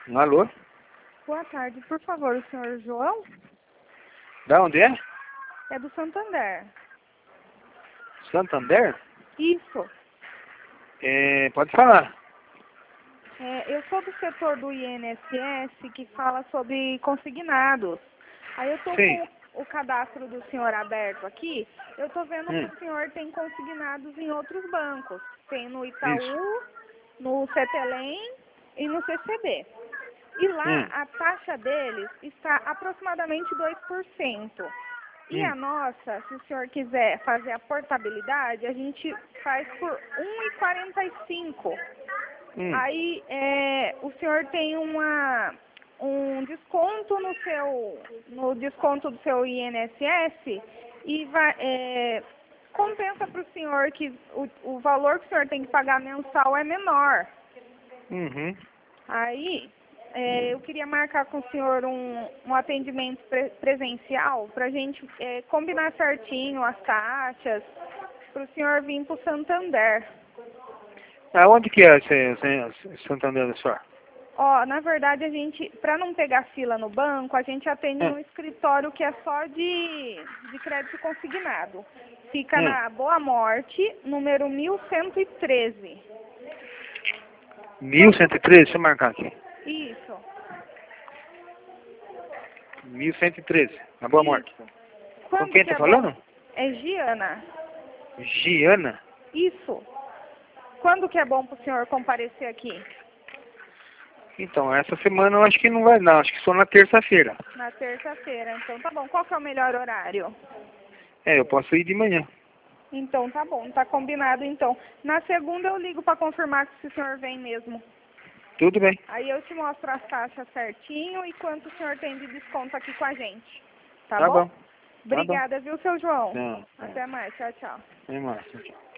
Alô? Boa tarde, por favor, o senhor João? Da onde é? É do Santander. Santander? Isso. Pode falar. Eu sou do setor do INSS que fala sobre consignados. Aí eu estou Sim. com o cadastro do senhor aberto aqui. Eu estou vendo que o senhor tem consignados em outros bancos. Tem no Itaú, Isso. no Cetelem e no CCB. E lá a taxa deles está aproximadamente 2%. E a nossa, se o senhor quiser fazer a portabilidade, a gente faz por R$ 1,45. Aí o senhor tem um desconto no desconto do seu INSS e compensa para o senhor que o valor que o senhor tem que pagar mensal é menor. Aí eu queria marcar com o senhor um atendimento presencial para a gente combinar certinho as taxas para o senhor vir para o Santander. Aonde que é esse Santander da senhora? Na verdade, a gente, para não pegar fila no banco, a gente atende num escritório que é só de crédito consignado. Fica na Boa Morte, número 1113. 1113, deixa eu marcar aqui. Isso. 1113, na Boa Morte. Quando Com quem que tá é falando? bom? É Giana. Giana? Isso. Quando que é bom para o senhor comparecer aqui? Então, essa semana eu acho que não vai não, acho que só na terça-feira. Na terça-feira. Então tá bom. Qual que é o melhor horário? Eu posso ir de manhã. Então tá bom, tá combinado então. Na segunda eu ligo para confirmar se o senhor vem mesmo. Tudo bem. Aí eu te mostro as taxas certinho e quanto o senhor tem de desconto aqui com a gente. Tá Tá bom? bom. Obrigada, viu, seu João? Não, Até mais. Tchau, tchau. Até mais. Tchau.